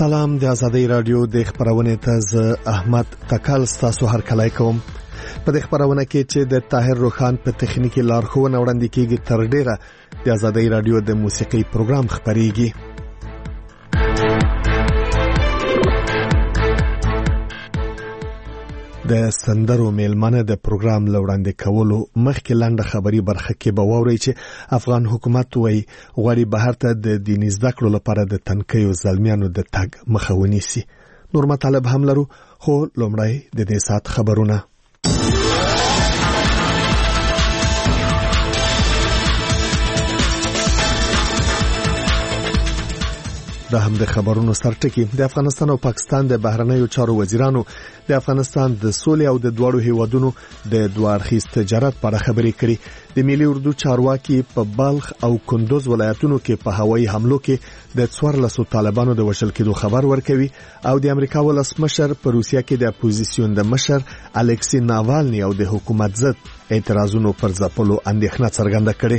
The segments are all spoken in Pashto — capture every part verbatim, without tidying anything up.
سلام، د آزادۍ رادیو د خبرونه ته احمد تکل تاسو هر کله کوم. په دې خبرونه کې چې د طاهر روخان په تخنیکی لارښوونه وړاندې کیږي تر ډیره د آزادۍ رادیو د موسیقي پروګرام خبريږي. د سندرو میلمنه د پروګرام لوړاندې کولو مخکې لاندې خبري برخه کې به ووري چې افغان حکومت وایي غواړي بهر ته د دیني زده کړو لپاره د تنکیو زلمیانو د تګ مخه ونیسي. نور مطالب هم لرو، خو لومړی د دې سات خبرونه. د هم د خبرونو سرټکی. د افغانستان او پاکستان د بهرنیو چارو وزیرانو د افغانستان د سولې او د دوړو هیوادونو د دوارخیز تجارت پر خبرې کړي. د ملي اردو چارواکي په بلخ او کندوز ولایتونو کې په هوایي حملو کې د څوارلسو طالبانو د وژل کېدو خبر ورکوي او د امریکا ولسمشر په روسیا کې د اپوزیسیون د مشر الکسی ناوالني او د حکومت ضد اعتراضونو پر ځپلو اندېښنه څرګنده کړې.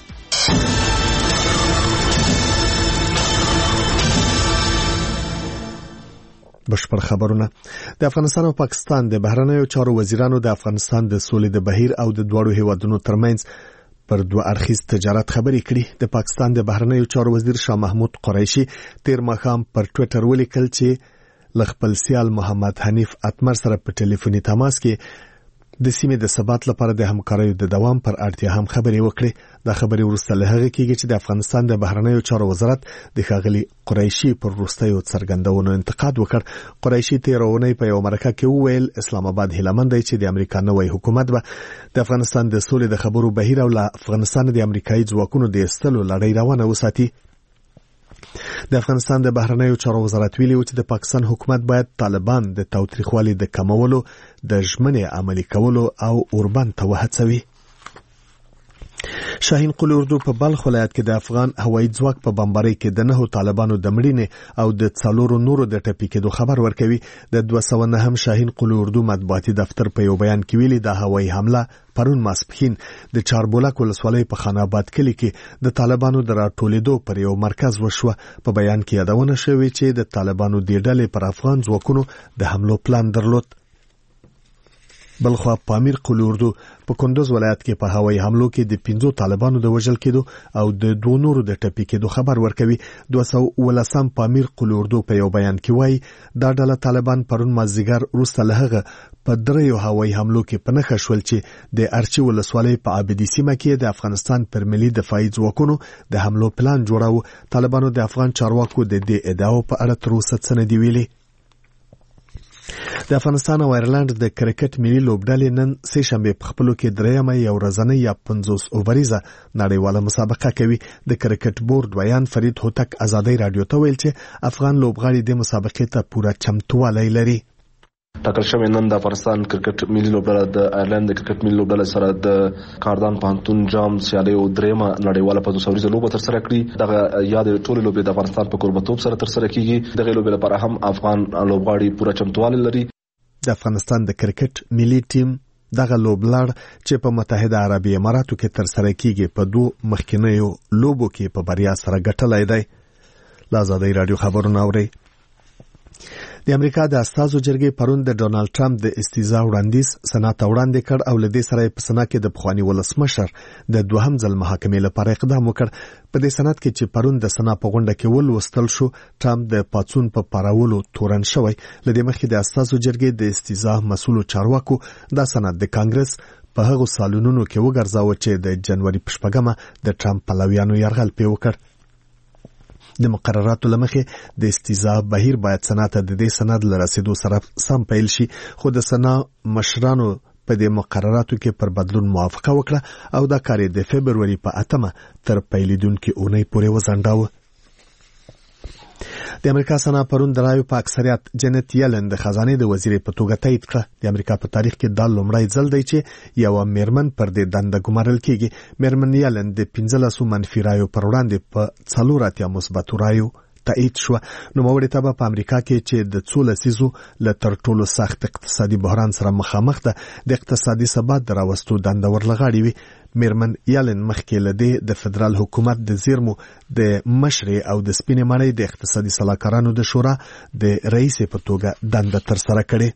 بشپړ خبرونه. د افغانستان او پاکستان د بهرنیو چارو وزیرانو د افغانستان د سولې د بهیر او د دوړو هیوادونو ترمنځ پر دوه اړخیز تجارت خبرې کړي. د پاکستان د بهرنیو چارو وزیر شاه محمود قریشي تیر ماښام پر ټوئیټر ولیکل چې ل خپل سیال محمد حنیف اتمر سره په ټلیفوني تماس کې د سیمې د ثبات لپاره د همکاریو د دوام پر اړتیا هم خبرې وکړي. دا خبرې وروسته له هغه کېږي چې د افغانستان د بهرنیو چارو وزارت د ښاغلي قریشي پر وروستیو څرګندونو انتقاد وکړ. قریشي تیر اونۍ په یو مرکه کې وویل اسلام آباد هیلمند دی چې د امریکا نوی حکومت به د افغانستان د سولې د خبرو بهیر او له افغانستان د امریکایي ځواکونو د ایستلو لړۍ روانه وساتي. د افغانستان د بهرنیو چارو وزارت ویلي و چې د پاکستان حکومت باید طالبان د تاوتریخوالي د کمولو، د ژمنې عملي کولو او اوربند ته وهڅوي. شاهین قل اردو په بلخ ولایت کې د افغان هوایي ځواک په بمبارۍ کې د نهو طالبانو د مړینې او د څلورو نورو د ټپي کېدو خبر ورکوي. د دوه سوه نهم شاهین قل اردو مطبوعاتي دفتر په یو بیان کې ویلي د هوایي حمله پرون ماسپښین د چاربولک ولسوالۍ په خان آباد کلي کې د طالبانو د راټولېدو پر یو مرکز وشوه. په بیان کې یادونه شوې چې د طالبانو د ډلې پر افغان ځواکونو د حملو پلان درلود. بلخوا پامیر قل اردو په کندوز ولایت کې په هوایي حملو کې د پنځو طالبانو د وژل کېدو او د دوه نورو د ټپي کېدو خبر ورکوي. دوه سوه ولسم پامیر قل اردو په یو بیان کې وایي دا ډله طالبان پرون مازدیګر وروسته له هغه په دریو هوایي حملو کې په نښه شول چې د ارچي ولسوالۍ په عابدي سیمه کې د افغانستان پر ملي دفاعي ځواکونو د حملو پلان جوړاوه. طالبانو د افغان چارواکو د دې ادعاو په اړه تر اوسه څه نه دي ویلي. د افغانستان او ایرلند د کرکټ ملي لوبډلې نن سه شنبه په خپلو کې درېیمه یو ورځنۍ یا پنځوس اووریزه نړیواله مسابقه کوي. د کرکټ بورډ ویان فرید هوتک آزادۍ رادیو ته ویل چې افغان لوبغاړي د مسابقې ته پوره چمتووالی لري. ټاکل شوی نن د افغانستان کرکټ ملي لوبډله د ایرلند د کرکټ ملي لوبډله سره د کاردان پوهنتون جام سیالۍ او درېیمه نړیواله پنځوس اووریزه لوبه تر سره کړي. دغه یاد ټولې لوبې د افغانستان په کوربتوب سره تر سره کیږي. دغه لوبې لپاره هم افغان لوبغاړي پوره چمتووالی لري. د افغانستان د کرکټ ملي ټیم دغه لوبلړ چې په متحده عربي اماراتو کې تر سره کیږي په دوه مخکینیو لوبو کې په بریا سره ګټلای دی. آزادۍ رادیو خبرونه اوري. د امریکا د استازو جرګې پرون د ډونالد ټرمپ د استیضاح وړاندیز سنات وړاندې کړ او لدې سره په سنا کې د پخوانی ولسمشر د دوهم ځل محاکمې لپاره اقدام وکړ. په دې سنات کې چې پرون د سنا په غونډه کې ولوستل شو ټرمپ د پاتسون په پاراولو تورن شوی. لدې مخکې د استازو جرګې د استیضاح مسؤل چارواکو دا سنات د کانګرس په هغو سالونونو کې وګرځاوه چې د جنوري په شپږمه د ټرمپ پلویانو یرغل پې وکړ. د مقرراتو لمخې د استیضاح بهیر باید سنا ته د دې سند لرسېدو سره سم پیل شي، خو د سنا مشرانو په دې مقرراتو کې پر بدلون موافقه وکړه او دا کار د فبروري په اتمه تر پیلیدونکو اونۍ پورې وځنډاوه. د امریکا سنا پرون د رایو په اکثریت جنت یلن د خزانه د وزیر په توګه تایید کړه. د امریکا په تاریخ کې دا لومړی ځل دی چې یو میرمن پر دې دنده ګمارل کیږي. میرمن یلن د پنځلسو منفي رایو پر وړاندې په څلور اتیا مثبت رایو تایید شو. نو موري ته په امریکا کې چې د څو لسیزو له تر ټولو سخت اقتصادي بحران سره مخامخ ده د اقتصادي ثبات دراوستو دنده ورلغاړي وي. میرمن یالن مخکې لدې د فدرال حکومت د زیرمو د مشر او د سپینې مړۍ د اقتصادي صلاحکارانو د شورا د رئیس په توګه دنده تر سره کړې.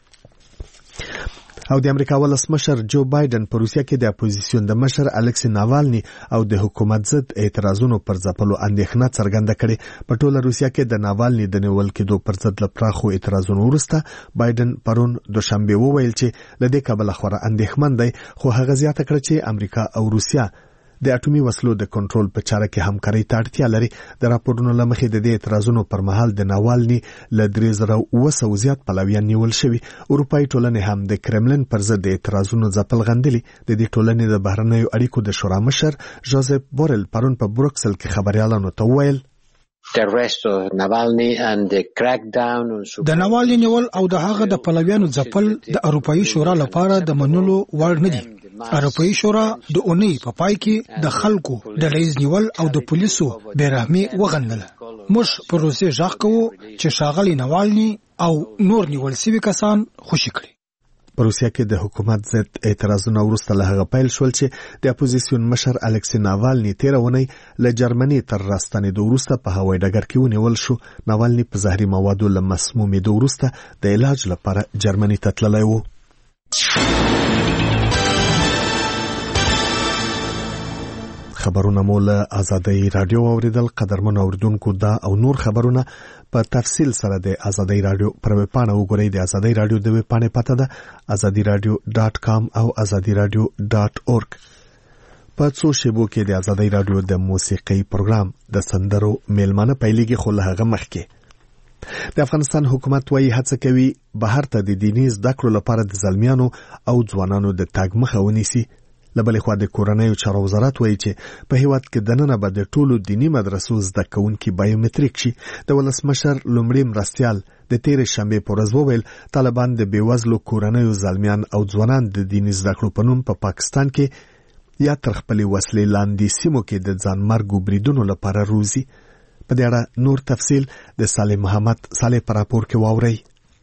او د امریکا ولسمشر جو بایدن په روسیه کې د اپوزیسیون د مشر الکسی ناوالني او د حکومت ضد اعتراضونو پر ځپلو اندېښنه څرګنده کړې. په ټوله روسیه کې د ناوالني د نیول کېدو پر ضد له پراخو اعتراضونو وروسته بایدن پرون دوشنبه وویل چې له دې کبله خورا اندېښمن دی، خو هغه زیاته کړه چې امریکا او روسیه د اټومي وسلو د کنټرول په چاره کې همکاري ته اړتیا لري. د راپورونو له مخې د دې اعتراضونو پر مهال د ناوالني له درې زره اوه سوه زیات پلویان نیول شوي. اروپایي ټولنې هم د کرملن پر ضد د اعتراضونو ځپل غندلي. د دې ټولنې د بهرنیو اړیکو د شورا مشر جوزف بورل پرون په بروکسل کې خبريالانو ته وویل د ناوالني نیول او د هغه د پلویانو ځپل د اروپایي شورا لپاره د منلو وړ نه دي. اروپایي شورا د اونۍ په پای کې د خلکو د رئیس نیول او د پولیسو بیرحمي وغندله. موږ په روسیه ژغ کوو چې ښاغلي ناوالني او نور نیول شوي کسان خوشي کړي. په روسیه کې د حکومت ضد اعتراضونه وروسته له هغه پیل شول چې د اپوزیسیون مشر الکسی ناوالني تیر اونۍ له جرمني تر راستنېدو وروسته په هوایي ډګر کې ونیول شو. ناوالني په زهري موادو له مسمومېدو وروسته د علاج لپاره جرمني ته تللی و. خبرونه مو له آزادۍ رادیو اوریدل. قدرمن اوریدونکو دا او نور خبرونه په تفصیل سره د آزادۍ رادیو پر ویب پاڼه وګورئ. د آزادۍ رادیو د ویب پاڼې پته ده ازادي رادیو ډاټ کام او ازادي رادیو ډاټ اورګ. په څو شیبو کې د آزادۍ رادیو د موسیقي پروګرام د سندرو میلمانه پیلېږي، خو له هغه مخکې د افغانستان حکومت وايي هڅه کوي بهر ته د دیني زده کړو لپاره د زلمیانو او ځوانانو د تګ مخه ونیسي. لبلې خوا د کورنیو چارو وزارت وایي چې په هیواد کې دننه به د ټولو دینی مدرسو زده کوونکي بایومټریک شي. د ولسمشر لومړي مرستیال د تیرې شنبې په ورځ وویل طالبان د بېوزلو کورنیو زلمیان او ځوانان د دیني زده کړو په نوم په پا پاکستان کې یا تر خپلې وسلې لاندې سیمو کې د ځانمرګو بریدونو لپاره روزي. په دې اړه نور تفصیل د صالح محمد صالح په راپور کې واورئ.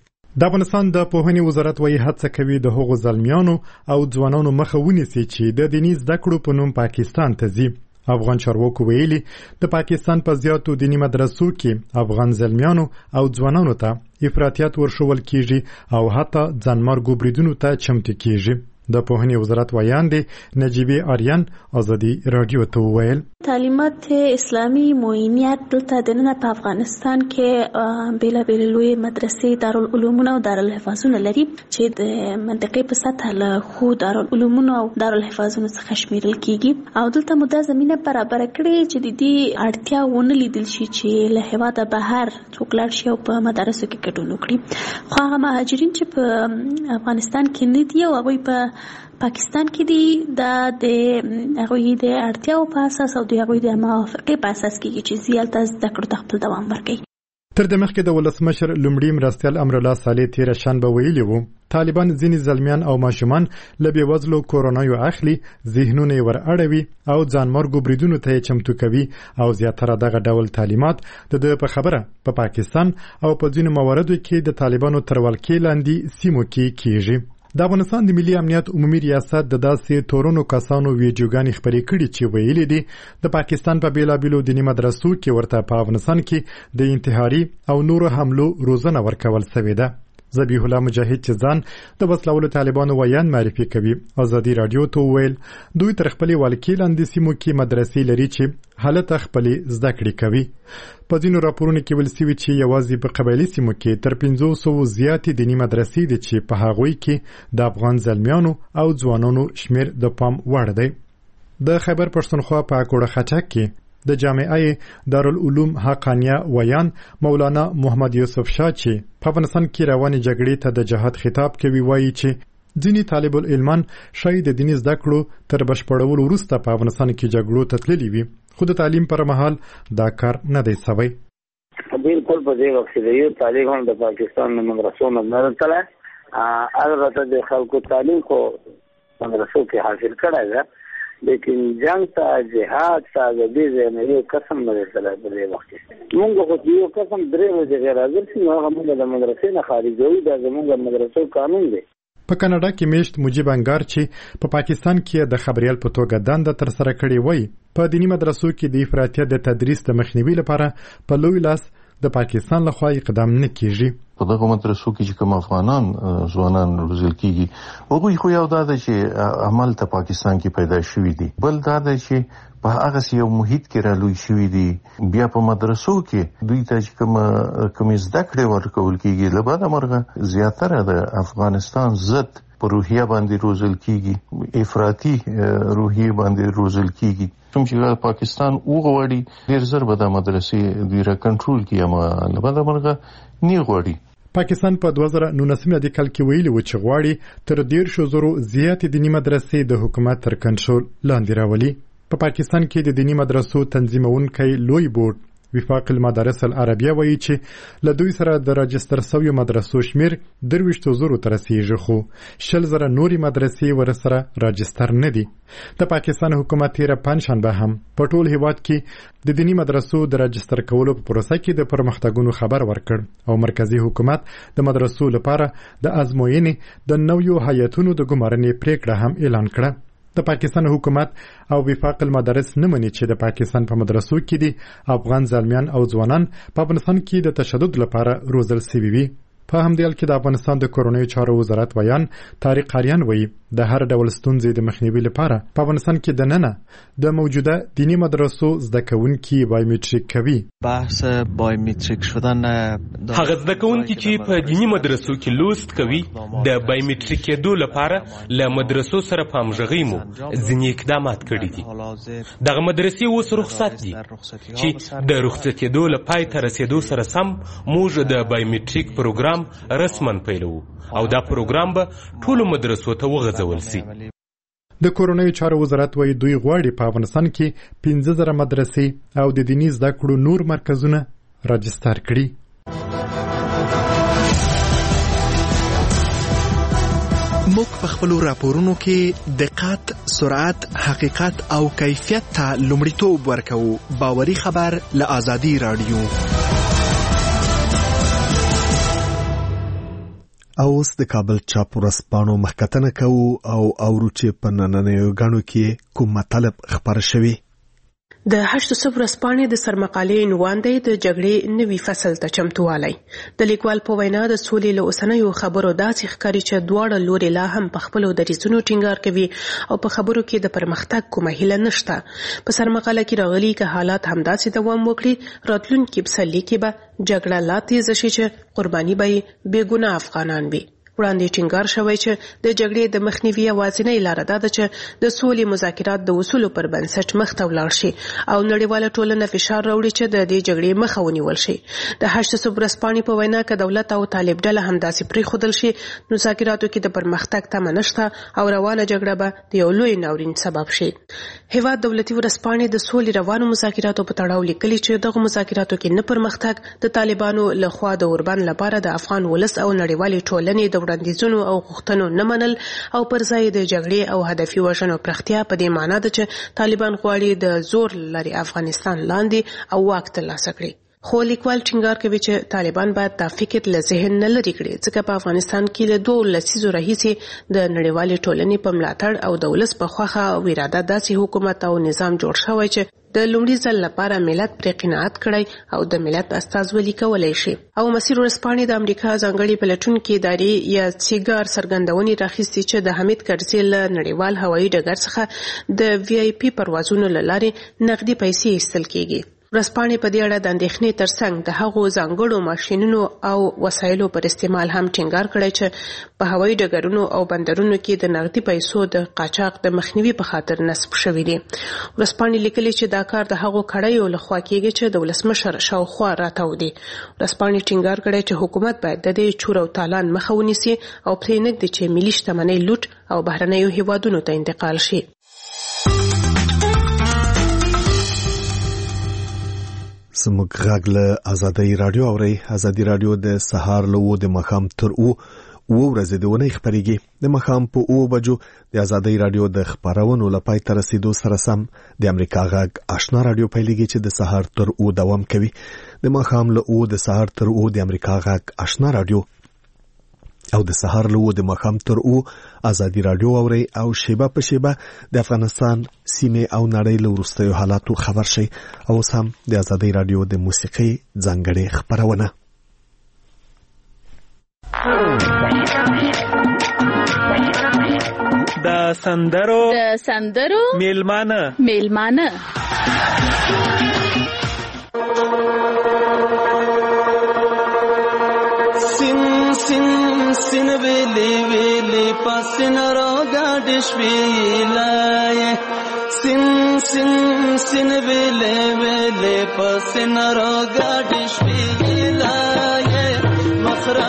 د افغانستان د پوهنې وزارت وايي هڅه کوي د هغو زلمیانو او ځوانانو مخه ونیسي چې د دیني زده کړو په نوم پاکستان ته ځي. افغان چارواکو ویلي د پاکستان په زیاتو دینی مدرسو کې افغان زلمیانو او ځوانانو ته افراطیت ورښول کیږي او حتی ځانمرګو بریدونو ته چمتو کیږي. د پوهنې وزارت ویاندې نجیبه آریان آزادي رادیو ته وویل تعلیمات اسلامي معینیت دلته دننه په افغانستان کې بیلابیل لوی مدرسې دارالعلومونه او دارالحفاظونه لري چې د منطقې په سطح له خو دارالعلومونه او دارالحفاظونو څخه شمیرل کیږي او دلته موده زمينه برابر کړي چې د دې اړتیا ونه لیدل شي چې له هواده بهر څوک لاړ شي او په مدرسو کې ګډون وکړي. خو هغه مهاجرین چې په افغانستان کې نه دي او هغوی په پاکستان کې دي دا د هغوی د اړتیاو په اساس او د هغوی د موافقې په اساس کې چې زیالته زده کړو ته خپل دوام ورکوي. تر دې مخکې د ولسمشر لومړي مرستیال امرالله صالح تېره شنبه ویلي وو طالبان ځینې زلمیان او ماشومان له بېوزلو کورنیو اخلي، ذهنونه یې ور اړوي او ځانمرګو بریدونو ته یې چمتو کوي او زیاتره دغه ډول تعلیمات د ده په خبره په پا پاکستان او په ځینو مواردو کې د طالبانو تر ولکې لاندې سیمو کې کیږي. د افغانستان د ملي امنیت عمومي ریاست د داسې تورونو کسانو ویډیوګانې خپرې کړي چې ویلي دي د پاکستان په بیلابیلو دیني مدرسو کې ورته په افغانستان کې د انتحاري او نورو حملو روزنه ورکول شوې ده. ذبیح الله مجاهد چې ځان د وسلوالو طالبانو ویان معرفي کوي ازادي رادیو ته وویل دوی تر خپلې ولکې لاندې سیمو کې مدرسې لري چې حالت خپلې زده کړې کوي. په ځینو راپورونو کې ویل شوي چې یوازې په قبایلي سیمو کې تر پنځو سوو زیاتې دیني مدرسې دي چې په هغوی کې د افغان زلمیانو او ځوانانو شمیر د پام وړ دی. د خیبر پښتونخوا په اکوړه خټک کې د جامعه دارالعلوم حقانیه ویان مولانا محمد یوسف شاه چې په افغانستان کې روانې جګړې ته د جهاد خطاب کوي وایي چې ځینې طالب العلمان شاید د دیني زده کړو تر بشپړولو وروسته په افغانستان کې جګړو ته تللي وي خو د تعلیم پر مهال دا کار نه دی سوی. بالکل په دې وخت کې د یو طالب هم د پاکستان د مدرسو نه نه تله البته د خلکو تعلیم کو مدرسو کې حاصل کړی ده لیکن جنگ ته جهاد ته د دې نه یو قسم نه سره په دې وخت کې موږ خو یو قسم درې ورځې غیر حاضر شي نو موږ د مدرسې نه خارجوي دا زموږ مدرسو قانون دی. په کاناډا کې میشت مجيب انګار چې په پاکستان کې د خبريال په توګه دنده تر سره کړې وای په دینی مدرسو کې د افراطیت د تدریس د مخنیوي لپاره په لوی لاس د پاکستان لخوا اقدام نه کیږي. په دغه مدرسو کې چې کوم افغانان ځوانان روزل کیږي هغوی خو یو دا ده چې عمل ته پاکستان کې پیدا شوی دي، بل دا ده چې په هغه یو محیط کې رالوی شوی دي. بیا په مدرسو کې دوی ته چې کوم کوم زده کړې ورکول کیږي له بعد مرغه زیاتره د افغانستان ضد په روحیه باندې روزل کیږي، افراطي روحیه باندې روزل کیږي. کوم چې پاکستان وغواړي ډیر زر به د مدرسې دوی را کنټرول کړي اما له بعد مرغه نه غواړي. پاکستان په دوه زره نولسم د کال کې ویلي و چې غواړي تر ډیر شو زرو زیات دینی مدرسې د حکومت تر کنټرول لاندې راولي. په پاکستان کې د دینی مدرسو تنظیمونکي لوی بورډ وفاق المدارس العربیه وایي چې له دوی سره د راجستر شویو مدرسو شمیر درویشتو زرو ته رسیږي خو شل زره نوري مدرسې ورسره راجستر نه دي. د پاکستان حکومت تیره پنځشنبه هم په ټول هیواد کې د دینی مدرسو د راجستر کولو په پروسه کې د پرمختګونو خبر ورکړ او مرکزی حکومت د مدرسو لپاره د ازموینې د نویو هیئتونو د ګمارنې پریکړه هم اعلان کړه. د پاکستان حکومت او وفاق المدارس نه مني چې د پاکستان په مدرسو کې دي افغان ځوانان او ځوانان په افغانستان کې د تشدد لپاره روزل شوي وي. په همدې حال کې د افغانستان د کورنیو چارو وزارت ویان طارق قاریان وایي د هر ډول ستونزې د مخنیوي لپاره په افغانستان کې د ننه د موجوده دینی مدرسو زده کوونکي بایومټریک کوي. بحث بایومټریک شدن هغه زده کوونکي چې په دینی مدرسو کې لوست کوي د بایومټریک کېدو لپاره له مدرسو سره په همغږۍ مو ځینې اقدامات کړي دي. دغه مدرسې اوس رخصت دي چې د رخصتېدو له پای ته رسېدو سره سم موږ د بایومټریک پروګرام رسمن پیلو او دا پروګرام به ټولو مدرسو ته وغځول شي. د کورنیو چارو وزارت وایي دوی غواړي په افغانستان کې پنځه زره مدرسې او د دیني زده کړو نور مرکزونه راجستر کړي. موږ په خپلو راپورونو کې دقت، سرعت، حقیقت او کیفیت ته لومړیتوب ورکوو. باوري خبر له آزادي رادیو. اوس د کابل چاپ ورځپاڼو مخکتنه کوو او اورو چې په نننیو غاڼو کې کوم مطلب خبر شوی. د هشت صفر ورځپاڼې د سرمقالې عنوان دی د جګړې نوي فصل ته چمتووالی. د لیکوال په وینا د سولې له اوسنیو خبرو داسې ښکاري چې دواړه لوري لا هم په خپلو دریځونو ټینګار کوي او په خبرو کې د پرمختګ کومه هیله نشته. په سرمقاله کې راغلي که حالات همداسې دوام وکړي راتلونکي پسرلي کې به جګړه لا تیزه شي چې قرباني به یې بې ګناه افغانان وي. وړاندې ټینګار شوی چې د جګړې د مخنیوي یوازینۍ لاره دا ده چې د سولې مذاکرات د اصولو پر بنسټ مخ ته ولاړ شي او نړیواله ټولنه فشار راوړي چې د دې جګړې مخه ونیول شي. د هشت صفر ورځپاڼې په وینا که دولت او طالب ډله همداسې پرېښودل شي نو مذاکراتو کې د پرمختګ تمه نشته او روانه جګړه به د یو لوی ناورین سبب شي. هیواد دولتي ورځپاڼې د سولې روانو مذاکراتو په تړاو لیکلي چې دغه مذاکراتو کې نه پرمختګ د طالبانو لخوا د اوربند لپاره د افغان ولس او نړیوالې ټولنې د وړاندیزونو او غوښتنو نه منل او پر ځای د جګړې او هدفي وژنو پراختیا په دې معنی ده چې طالبان غواړي د زور لري افغانستان لاندې او واک ترلاسه کړي. خو لیکوال ټینګار کوي چې طالبان باید دا فکر له ذهن نه لرې کړي ځکه په افغانستان کې له دوه لسیزو راهیسې د نړیوالې ټولنې په ملاتړ او د ولس په خوښه او اراده داسې حکومت او نظام جوړ شوی چې د لومړي ځل لپاره ملت پرې قناعت کړی او د ملت استازولي کولی شي. او مسیر ورځپاڼې د امریکا ځانګړي پلټونکې ادارې یا سیګار څرګندونې راخیستې چې د حمید کرزي له نړیوال هوایي ډګر څخه د وی آی پي پروازونو له لارې نغدي پیسې ایستل کیږي. ورځپاڼې په دې اړه د اندېښنې ترڅنګ د هغو ځانګړو ماشینونو او وسایلو پر استعمال هم ټینګار کړی چې په هوایي ډګرونو او بندرونو کې د نغدي پیسو د قاچاق د مخنیوي په خاطر نصب شوي دي. ورځپاڼې لیکلي چې دا کار د هغو کړیو لخوا کیږي چې د ولسمشر شاوخوا راتاو دي. ورځپاڼې ټینګار کړی چې حکومت باید د دې چور او تالان مخه ونیسي او پرې نږدي چې ملي شتمنۍ لوټ او بهرنیو هیوادونو ته انتقال شي. زموږ غږ له ازادي رادیو اوري. ازادي رادیو د سهار له و د مخام تر او و ورځې د ونې خبرېږي د مخام په او بجو د ازادۍ رادیو د خبرونو لپاره تر رسیدو سره سم د امریکا غږ آشنا رادیو پیلېږي چې د سهار تر او دوام کوي د مخام له او د سهار تر او د امریکا غږ آشنا رادیو او د سهار له د مخام تر او ازادي رادیو اوري او شیبه په شیبه د افغانستان سیمه او نړۍ له وروستیو حالاتو خبر شي او سم د ازادي رادیو د موسیقي ځانګړي خبرونه د سندرو د سندرو میلمانه میلمانه سین سین سین ویلی ویلی پاسن را گاډش ویلای سین سین سین ویلی ویلی پاسن را گاډش ویلای مخرا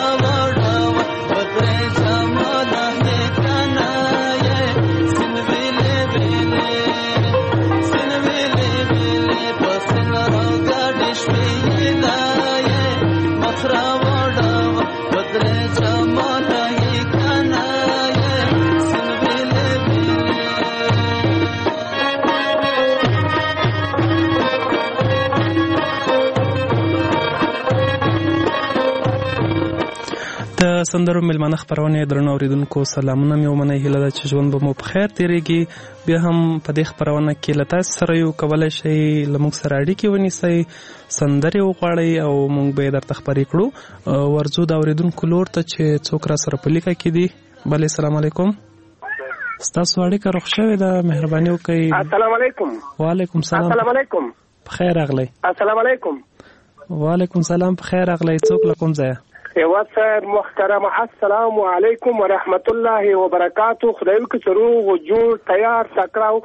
سندرو میلمانه خبرونه درنو اوریدونکو سلامونه مې ومنئ هیله ده چې ژوند به مو په خیر تیریږي بیا هم په دې خبرونه کې له تاسو سره یو کولی شئ له موږ سره اړیکې ونیسئ سندرې وغواړئ او موږ به یې درته خپرې کړو ورځو د اوریدونکو لور ته چې څوک را سره په لیکه کې دي بلې السلام علیکم ستاسو اړیکه رخ شوې ده مهرباني وکړئ السلام علیکم وعلیکم سلام السلام علیکم په خیر راغلی السلام علیکم وعلیکم سلام په خیر راغلی څوک له کوم ځایه وسر محترم السلام علیکم ورحمت الله وبرکاتو خدای وکړي چې روغ او جوړ تیار تکراو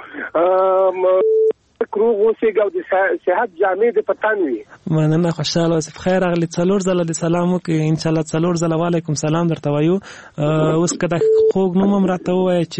کروغ اوسېږي او د صحت جامې د پتان وي مننه خوشحاله اوسې په خیر راغلي څلور ځله د سلام وکړي انشاءالله څلور ځله وعلیکم سلام درته وایو اوس که د خوږ نوم هم راته ووایه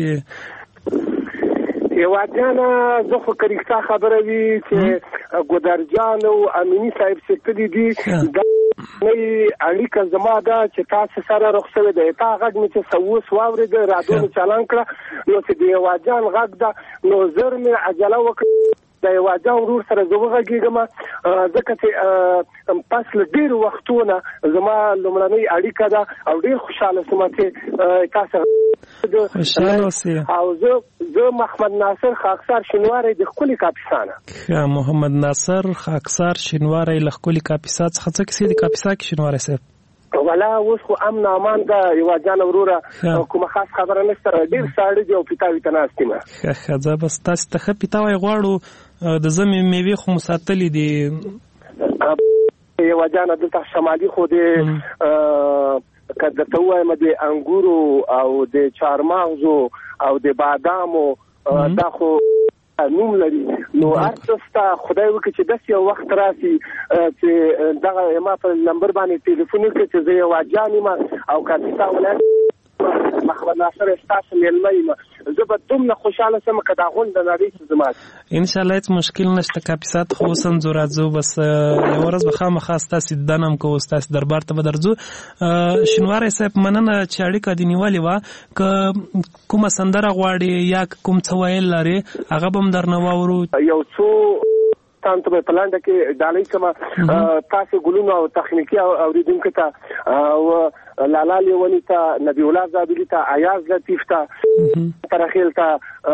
چې هېوادیانه زه خو که رښتا خبره وي چې ګودرجان او امیني صاحب چې تللي دي دا نوې اړیکه زما ده چې تاسو سره رخ شوې ده تا غږ مې چې څه اوس واورېده راډیو مې چالان کړه نو چې د هېوادیان غږ ده نو زر مې عجله وکړه د هېوادیان ورور سره زه وغږېږم ځکه چې پس له ډېرو وختونه زما لومړنۍ اړیکه ده او ډېر خوشحاله شوم چې تاسو او زه زه محمد ناصر خاکسار شینواری د ښکلي کاپیسا نه محمد ناصر خاکسار شینواری له ښکلي کاپیسا څخه څه کیسې د کاپیسا کې شینواری صاحب ولا اوس خو امن امان ده هېوادیان وروره کومه خاص خبره نشته ډېر ساړه دي او پیتاوي ته ناست یم ښه ښه زه بس تاسو ته ښه پیتاوی غواړو د زمې میوې خو مو ساتلې دي هېوادیانه دلته شمالي خو د که درته ووایم د انګورو او د چهارمغزو او د بادامو دا خو نوم لري نو هر څه ستا خدای وکړي چې داسې یو وخت راسي چې دغه ما په نمبر باندې ټلیفون وکړي چې زه هېوادیان یم او کاپیسا ولایت محمد ناصر ستاسو میلمه یم زه به دومره خوشحاله شم که دا غونډه نړۍ کې زما انشاءالله هېڅ مشکل نشته کاپیسا ته خو اوس هم ځو راځو بس یوه ورځ به خامخا ستاسې دیدن هم کوو ستاسې دربار ته به درځو شینواری صاحب مننه چې اړیکه دې نیولې وه که کومه سندره غواړې یا کوم څه ویل لرې هغه به هم درنه واورو یو څو تان ته په لنډه کې ډالۍ کومه تاسو ګلونو او تخنیکي اوریدونکو ته او لالا لیونی ته نبی الله زابلی ته ایاز لطیف ته ترخیل ته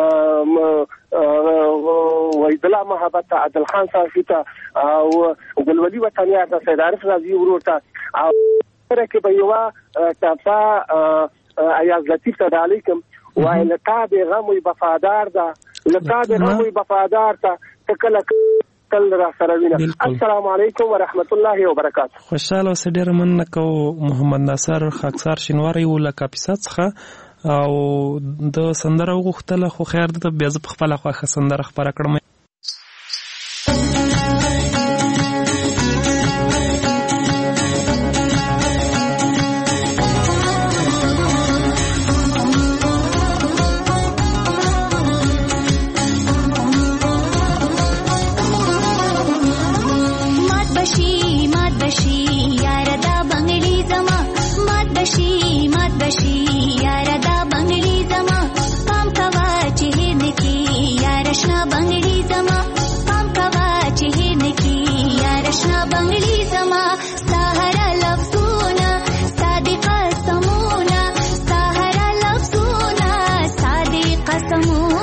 وحید الله محبت ته عادل خان صافی ته او ګلولي وطنیار ته سید عارف رضی ورور ته او سره کې به یوه ټاپه ایاز لطیف ته ډالۍ کوم وایي لتا بیغم وي وفادار ده لتا بیغم وي وفادار ته ته کله تل را سره وینه السلام علیکم ورحمت الله وبرکاته خوشاله اوسې ډېره مننه کوو محمد ناصر خاکسار شینواری و له کاپیسا څخه او د سندره وغوښتله خو خیر ده بیا زه په خپله خوښه سندره خپره کړم مات بشي مات بشي یاره دا بنگړي زما پام کوا چې هندکی یاره شنا بنگړي زما پام کوا چې هندکی یاره شنا بنگړي زما سهارا لفظونه صادقه سمونه سهارا لفظونه صادقه سمونه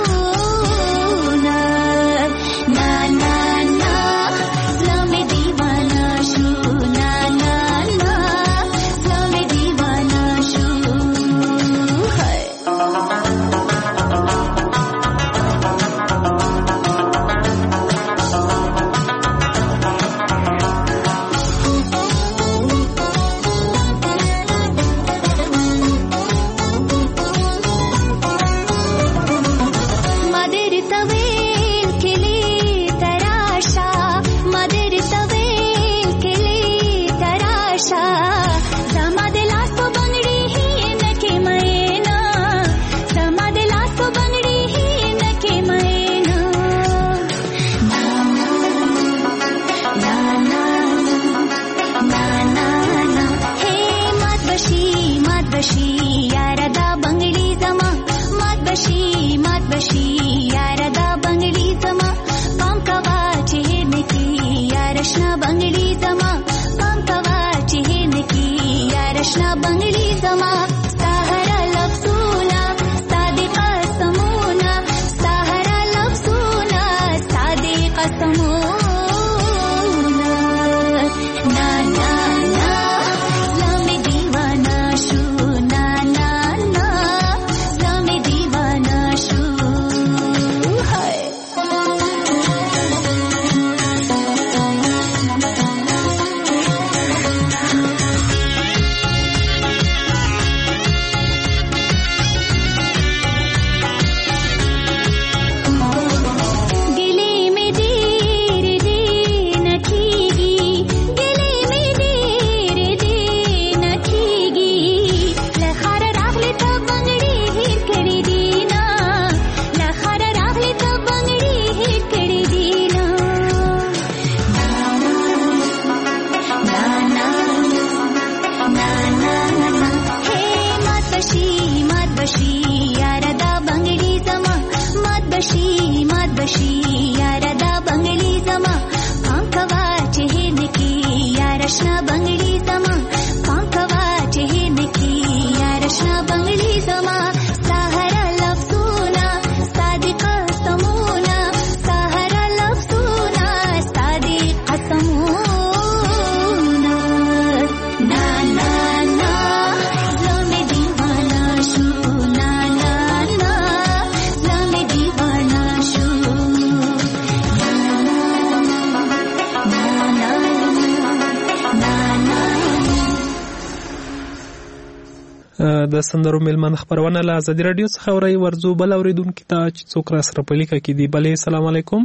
د سندرو میلمن خبرونه له ازادي رادیو څخه اوري ورزو بل اوریدونکو ته چې څوک را سره په لیکه کې دی. بلې السلام علیکم.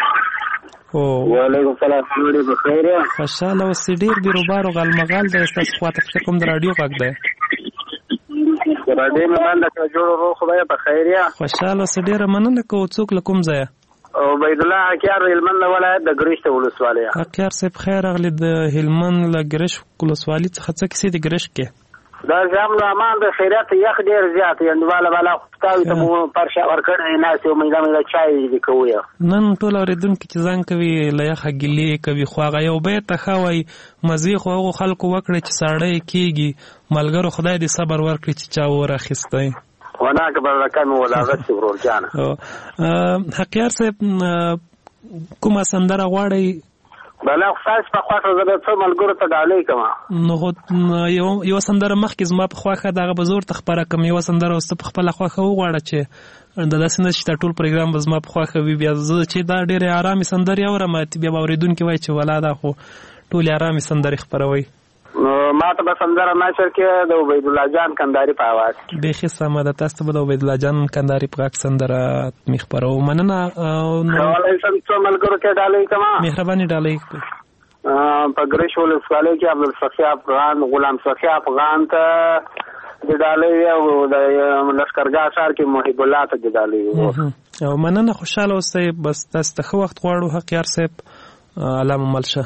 او وعلیکم السلام. ډېر بخیر یم. خوشاله اوسې. ډېر بیروبار او غلمغال د استاد خواته کوم د رادیو غږ دی. رادیو مننه که جوړ ورو خدای په خیر یم. خوشاله اوسې. ډېر مننه که څوک له کوم ځای؟ عبید الله اکیار هلمند ولایت د ګرشت ولسوالۍ. اکیار صاحب خیر راغلی د هلمند له ګرشت ولسوالۍ څخه څه کیسې د ګرشت کې؟ دا زم نو امان د خیرات یخ ډیر زیات یندواله بالا خدای ته مو پرشه ورکړی نه سو مې دا مې چای دی کوی. نن ټول اوریدونکو چې ځان کوي له یخ ګلې کوي خواغه یو به ته خوي مزي خو خلکو وکړي چې ساړی کیږي ملګرو خدای دې صبر ورکړي چې چا ورخستای. وناک برکان ولا غس ورور جان. حقیار صاحب کومه سندره غواړي؟ بلا خاص په خواته زده څو ملګرو ته ډالۍ کما. نو یو یو سندره مخکې زما په خواخه دغه بزور تخبره کوم یو سندره واست په خپل خواخه وغواړه چې د داسې نه چې ټول پروګرام به زما په خواخه وي بیا زه چې دا ډېرې آرامې سندرې اورم بیا به اورېدونکي وایي چې ولا دا خو ټولې آرامې سندرې خپروئ. ما ته به سندره نشر کې د عبید الله جان کندهاري په اواز کې. بیخي سمه ده. تاسو به د عبید الله جان کندهاري په غږ سندره مې خپرو. مننه. کولی شم څو ملګرو کې ډالۍ کما؟ مهرباني ډالۍ په ګرش ولسوالۍ کې عبدالصفي افغان غلام صفي افغان ته د ډالۍ او د لښکرګاه ښار کې محب الله ته د ډالۍ. او مننه. خوشحاله اوسئ. بس تاسو ته ښه وخت غواړو. حقیار صاحب الله مو مل شه.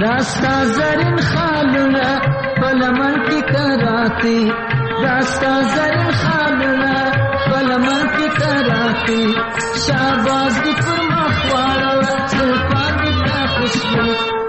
داستا زرین خالونه پلمن کی کراتی داستا زرین خالونه پلمن کی کراتی شاباز دی پر مخوارو سلطان دی تا خوشبو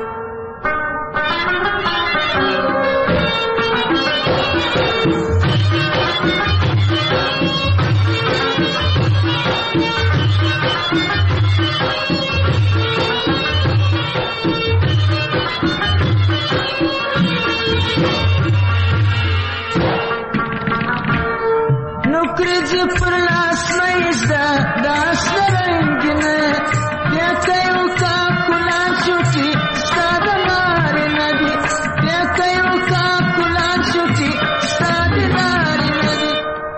نوکری پر لاس مېزدا داس رنگینه یا کيو کا کلا چوټي ستاد نار ندي یا کيو کا کلا چوټي ستاد نار ندي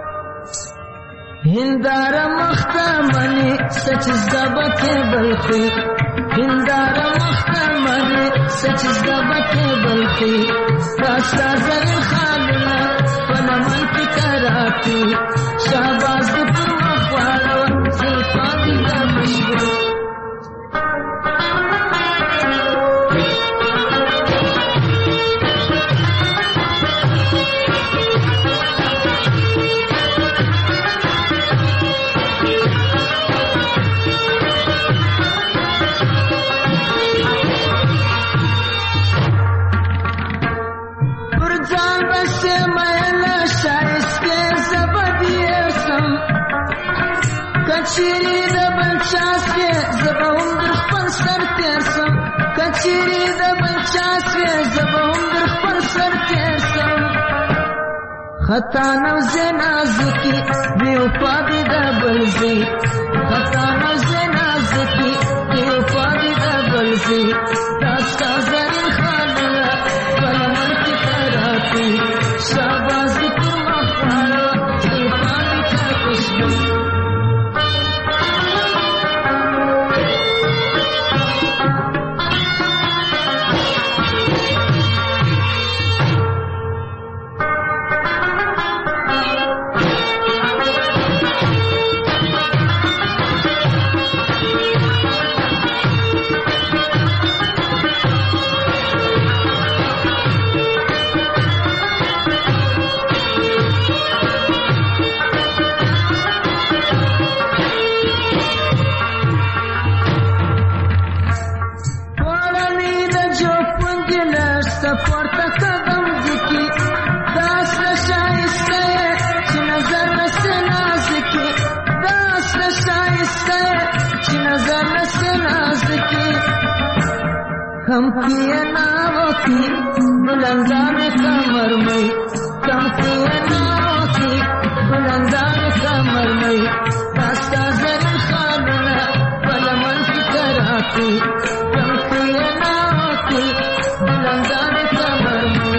هندار مختمني سچ زبکه بلخي هندار مختمني سچ زبکه بلخي راستا زر خالنا پلمن کی کراتی شہباز دی پر مخوارو سلطان دی دا مشہور کچری د بلچاس کې زبون در خپل سر تیرسم کچری د بلچاس کې زبون در خپل سر تیرسم خطا نو زنازکی دیو پادی د بلزی خطا نو زنازکی دیو پادی د بلزی داستا زرین خالنا پلمن کی کراتی شاباز دی پر مخوارو سلطان دی تا خوشبو کم کیے ناو کی بلندان کمر میں کم کیے ناو کی بلندان کمر میں داستا زرین خالنا پلمن کی کراتی کم کیے ناو کی بلندان کمر میں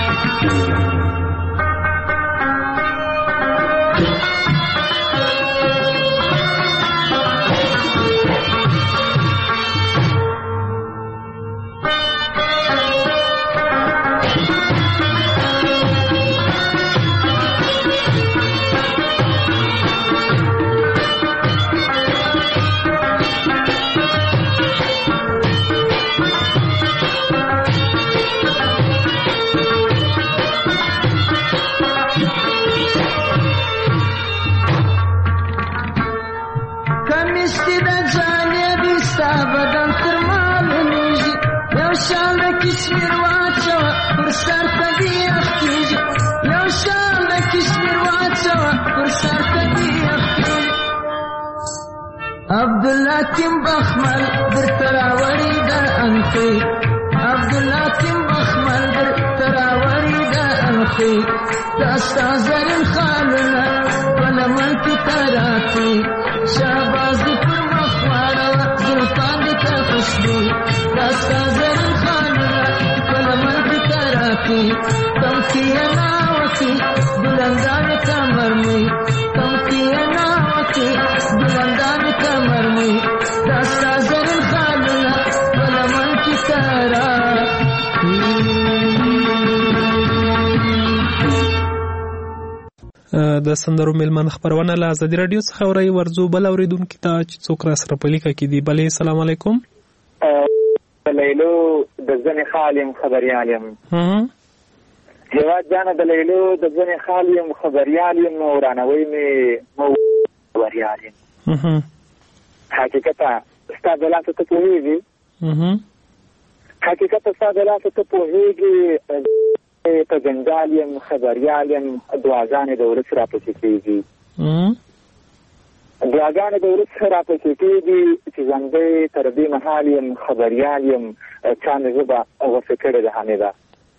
عبدالله کیم بخمل در تراوری دا انخی عبدالله کیم بخمل در تراوری دا انخی داستا زرین خالنا پلمن کی کراتی شہباز دی پر مخوارو سلطان دی تا خوشبو داستا زرین خالنا پلمن کی کراتی کم کیے ناوکی بلندان کمر میں کم کیے ناوکی بلندان کمر میں داستا زرین خالنا پلمن کی کراتی د سندرو میلمن خبرونه له ازادي رادیو څخه اوري ورزو بل اوریدونکو ته چې څوک را سره په لیکه کې دی. بلې سلام علیکم. لیلو د ځنې خال یم خبریال یم هیواد جانه د لیلو د ځنې خال یم خبریال یم ورانوی مې مو خبریال یم حقیقتا ستا د لاسه ته پوهېږي حقیقتا ستا د لاسه ته پوهېږي په جنجال یم خبریال یم دعاګانې د ولس راپسې کېږي دعاګانې د ولس راپسې کېږي چې ژوندی تر دې مهال یم خبریال یم چا مې ژبه غوسه کړې ده حمیده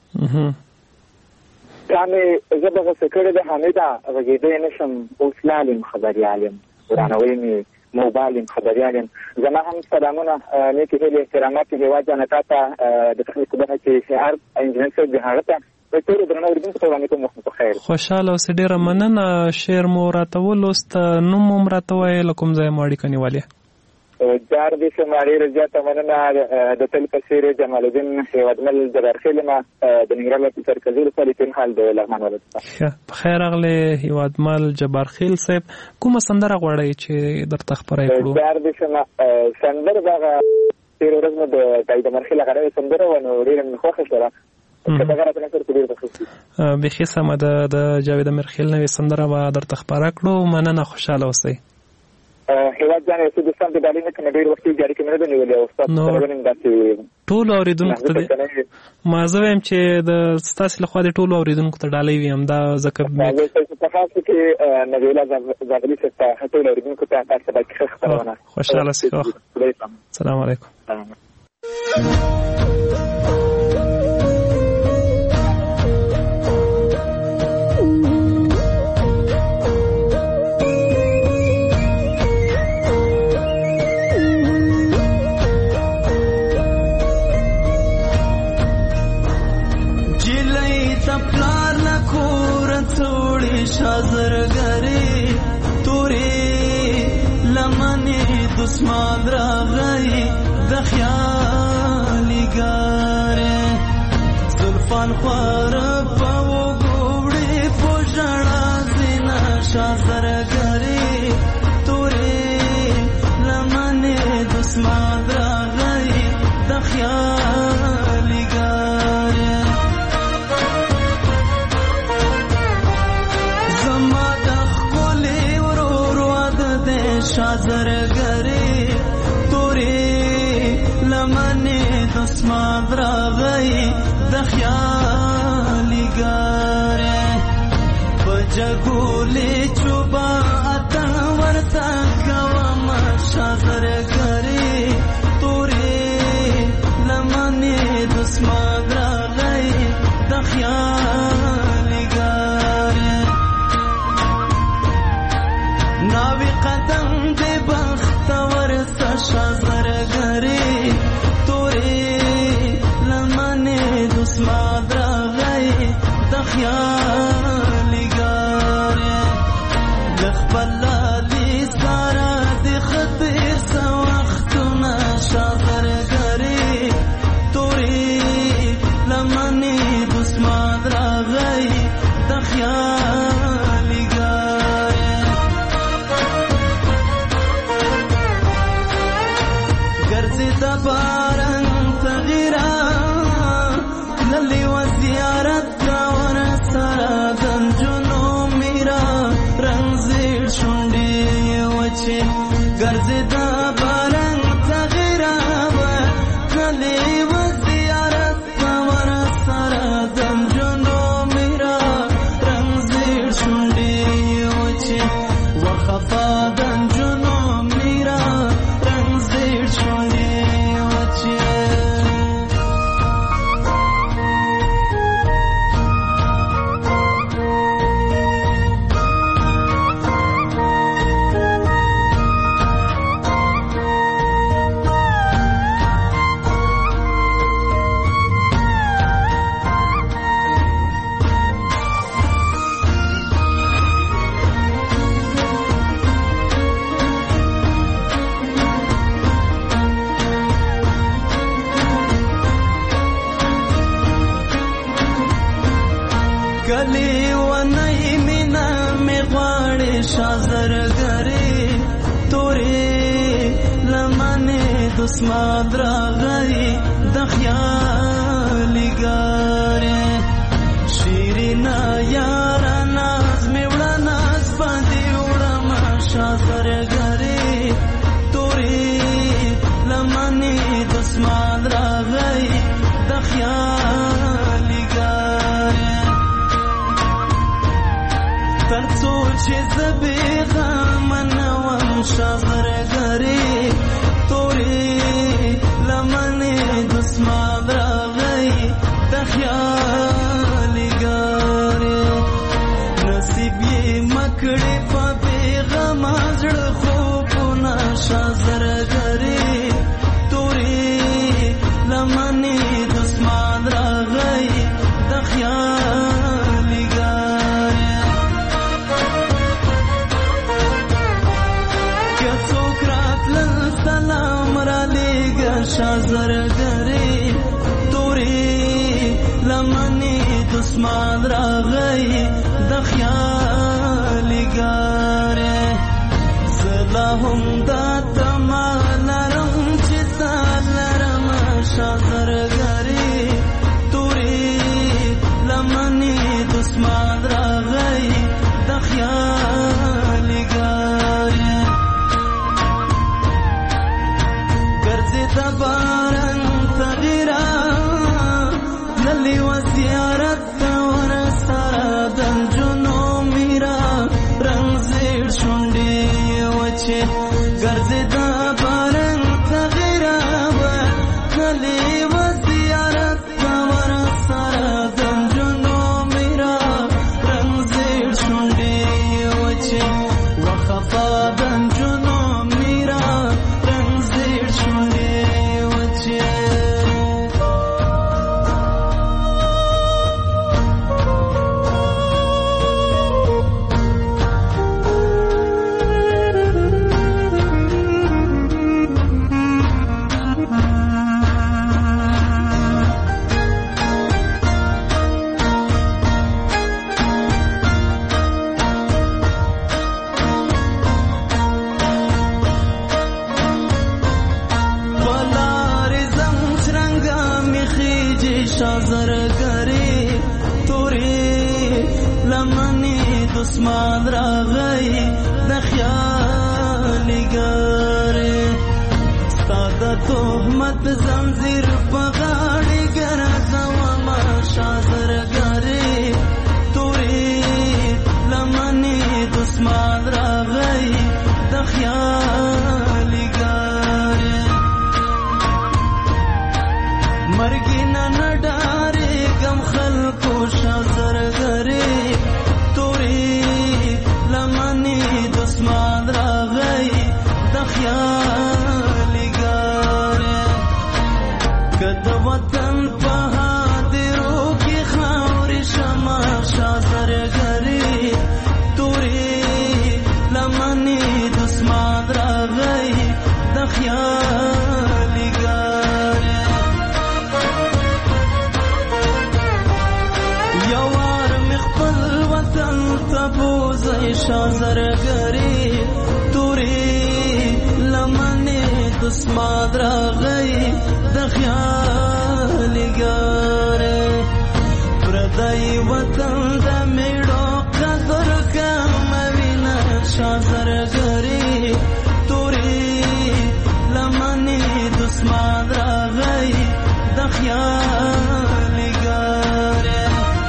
چا مې ژبه غوسه کړې ده حمیده غږېدی نه شم اوس لال یم خبریال یم ورانوی مې موبایل یم خبریال یم زما هم سلامونه نیکې هیلې احترامات هېواد جانه تا ته د تخنیک په برخه کې شعر انجینر صاحب د هغه ته په ټولو درنو اورېدونکو ته وړاندې کوم وخت په خیر خوشحاله اوسې ډېره مننه شعر مو راته ولوست نوم مو هم راته ووایه له کوم ځایه مو اړیکه نیولې جار دې شم ډېره زیاته مننه د تل په څېر جمال الدین هېوادمل جبارخیل یم د ننګرهار په مرکزي ولسوالۍ ترینحال د لغمان ولایت ښه په خیر راغلی هېوادمل جبارخیل صاحب کومه سندره غواړئ چې درته خپره یې کړو جار دې شم سندره دغه تېره ورځ مو د جاوید مرخیل هغه نوې سندره وه نو ډېره مې خوښه شوه بیخي سمه ده د جاوید مرخیل نوې سندره به درته خپره کړو مننه خوشحاله اوسئ هېواد جان یو څه دوستان د ډالۍ نه کړم ډېر وخت یې جاري کې مې نه ده نیولې او ستاسو ټولو اورېدونکو ته ما زه وایم چې د ستاسې لخوا د ټولو اورېدونکو ته ډالۍ ویم دا ځکه په خاص کې نبیله زاغلي صاحب ته ټولو اورېدونکو ته تاسو ته ښه خپرونه خوشحاله اوسئ سلام علیکم شازرګری تورې لمنې دسمان راغی د خیالي ګارې زلفان خوار په وګوړې په ژړا زینا شازرګری تورې لمنې دسمان راغی د خیالي ګارې شازرګری تورې لمنې دسمان راغی د خیالي ګارې په جګولې چوبا اتن ورته کوم شازرګری تورې لمنې دسمان راغی د خیالي ګارې ناوی قدم شازرګری تورې لمنې دسمان راغی د خیالي ګارې د خپل لالي سره د خطر څه وختونه شازرګری تورې لمنې دسمان راغی د خیالي ګارې د باران تغیرا للی و زیارت کا ور سرا دنجنو میرا رنگ زیر شونډي وچه ګرځي د باران تغیرا للی و زیارت کا ور سرا دنجنو میرا رنگ زیر شونډي وچه وخفا دنجنو میرا رنگ زیر شونډي کلی و نئی مینا می غواړي شازرګری تورې لمنې دسمان راغی د خیال چې زبې غم نوم شازرګرې تورې لمنې دسمال راغی د خیال ګارې نصیب یې مکړې په بیغم زړه خوبونه شازرګرې تورې لمنې دسمال راغی د خیال ګارې که څوک راتلل سلام را لېږه شازرګرې تورې لمنې دسمال راغی د خیال ګارې زه لا هم دا تمه لرم چې تا لرم شازرګرې تورې لمنې دسمال راغی د خیال ګارې ګرځې د باران تغیرا للی و زیارت ور سره د جنو میرا رنگ زیړ شونډې وچې ګرځې د باران تغیرا للی و زیارت ور سره د جنو میرا رنگ زیړ شونډې وچې وخفا د جنو میرا رنگ زیړ شونډې وچې شازرګرې تورې لمنې دسمال راغی د خیال ګارې ستا د تهمت زنځیر په غاړې ګرځومه شازرګرې تورې لمنې دسمال راغی د خیال ګارې مرګی نه نډارې غم خلکو شازرګرې تورې لمنې دسمال راغی د خیال ګارې که د وطن په هدیرو کې خاورې شمه شازرګرې تورې لمنې دسمال راغی د خیال ګارې یوار می خپل وطن ته بوځئ شازرګرې تورې لمنې دسمال راغی د خیال ګارې پردی وطن د میړو قدر کموینه شازرګرې تورې لمنې دسمال راغی د خیال ګارې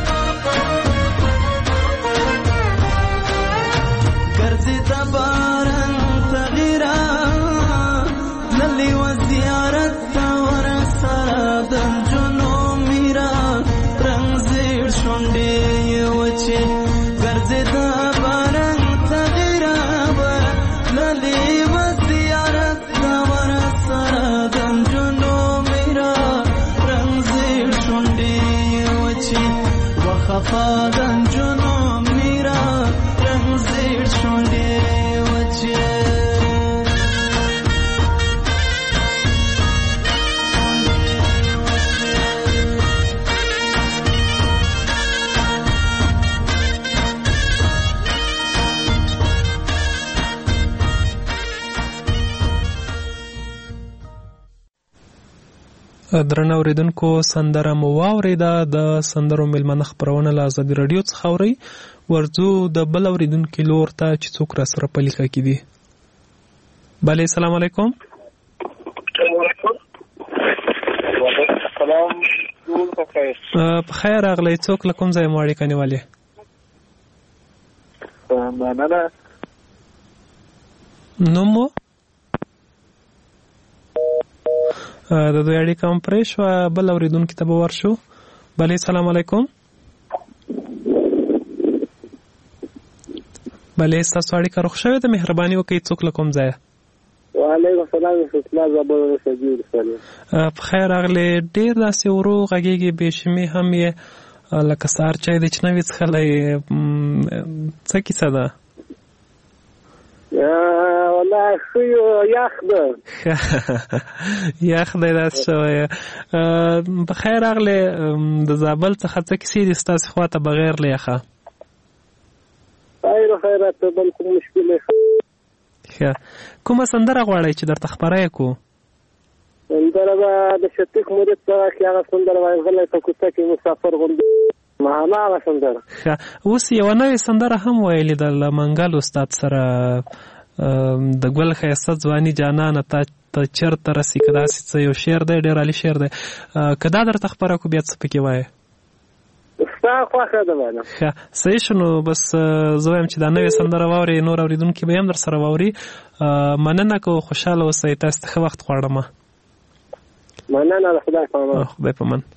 ګرځې د باران تغیرا للی و زیارت ور سره د جنو میرا رنگ زیړ شونډې وچې ګرځې د باران تغیرا للی و زیارت ور سره د جنو میرا رنگ زیړ شونډې وچې وخفا د جنو میرا رنگ زیړ شونډې وچې درنه اوریدونکو سندره مو واوریده د سندرو میلمنه خپرونه له ازادي راډیو څخه اورئ ورځو د بل اوریدونکي لور ته چې څوک را سره په لیکه کې دي. بله السلام علیکم. په خیر راغلی. څوک له کوم ځای مو اړیکه نیولې؟ مننه. نو مو د دوی اړیکه هم پرې شوه. بل اورېدونکي ته به ورشو. بلې سلام علیکم. بلې ستاسو اړیکه روغ شوې ده؟ مهرباني وکړئ څوک له کوم ځایه؟ وعلیکم السلام ورحمة الله وبرکاته. په خیر راغلی. ډېر داسې ورو غږېږي، بې شمې هم یې لکه سهار چای دی چې نه وي څښلی. څه کیسه ده؟ والله ښه یخ ده. یخ دی داسې شوی. په خیر راغلی. د زابل څخه څه کیسې دي ستاسې خوا ته بغیر له یخه؟ خیر خیرات ته بل کوم مشکل یې. کومه سندره غواړئ چې درته خپره یې کړو؟ سندره به د شفیق مرید څخه کې هغه سندره وایي غلی په کوڅه کې مسافر غوندې، هماغه سندره. اوس یوه نوې سندره هم ویلې ده له منګل استاد سره، د ګل ښایسته ځواني جانانه تا ته چېرته رسي، که داسې څه یو شعر دی، ډېر عالي شعر دی. که دا درته خپره کړو بیا څه پکې وایې؟ ستا خوښه ده باید. ښه صحیح شو. نو بس زه وایم چې دا نوې سندره واورئ، نور اورېدونکي به یې هم در سره واوري. مننه کوو، خوشحاله اوسئ. تاسو ته ښه وخت غواړم. مننه. د خدای په امان. خدای په امان.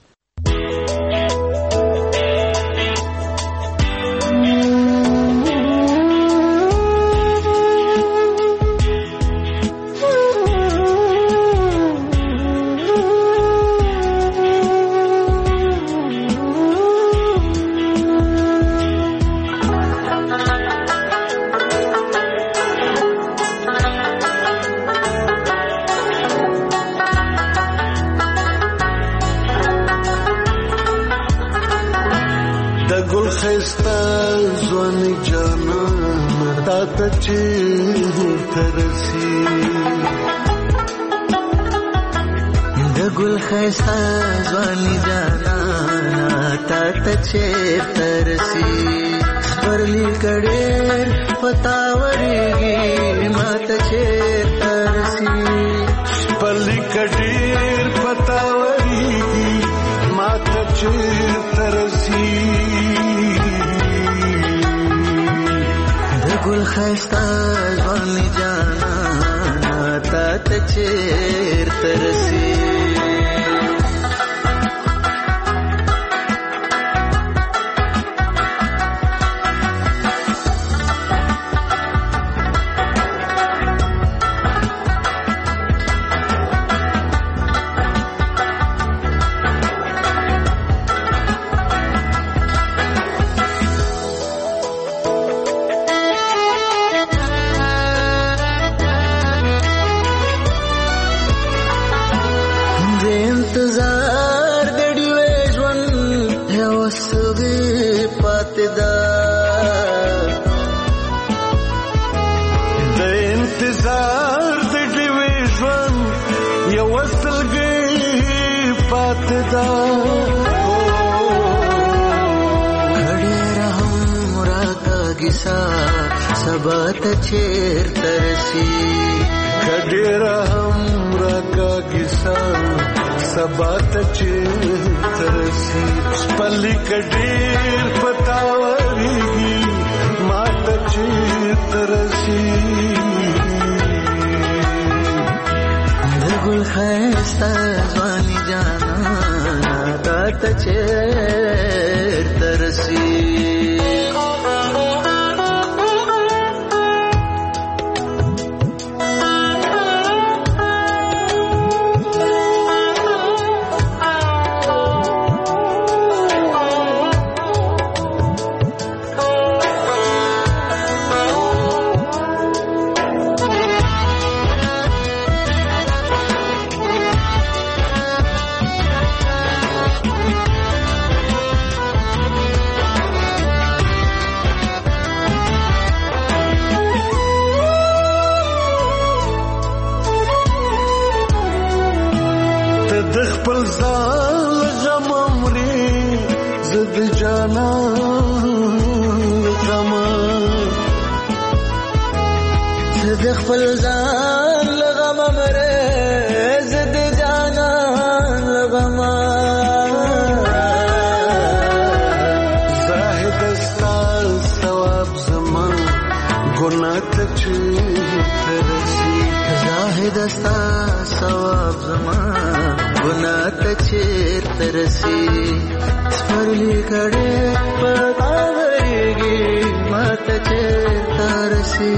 د ګل ښایسته ځواني جانانه تا ته چېرته رسي، سپرلي که ډېر پتا ورېږي ما ته چېرته رسي، سپرلي که ډېر پتا ورېږي ما ته چېرته رسي، د ګل ښایسته ځواني جانانه تا ته چېرته رسي. سبا ته چېرته رسي، که ډېره هم راکاږي سبا ته چېرته رسي، سپرلي که ډېر پتا ورېږي ما ته چېرته رسي، د ګل ښایسته ځواني جانانه تا ته چېرته رسي. خپل ځان لغم مره زد جانان لغم زاهد استا ثواب زمان چیرته رسي سپرلی کړي پتاوريږي ماته چیرته رسي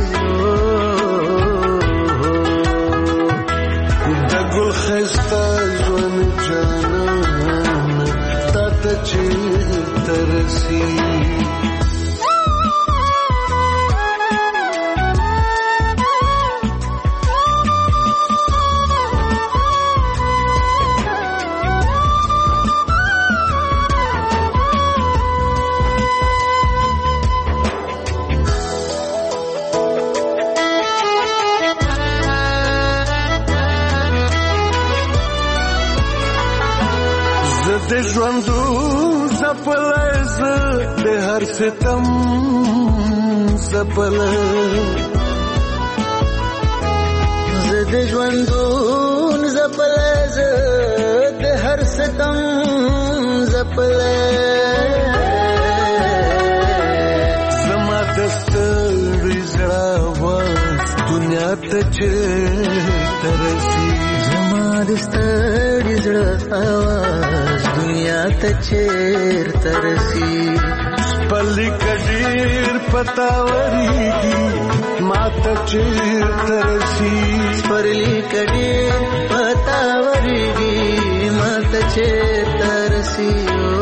د ګل خسته ژوند جانان تا ته چیرته رسي د ژوندو زپله زه د هر ستم زپله زه د ژوندو زپله زه د هر ستم زپله زما د ستړي زړه آواز دنیا ته چیرته رسي زما د ستړي زړه آواز دنیا ته چیرته رسي پلی کډیر پتاوريږي ماته چیرته رسي پلی کډیر پتاوريږي ماته چیرته رسي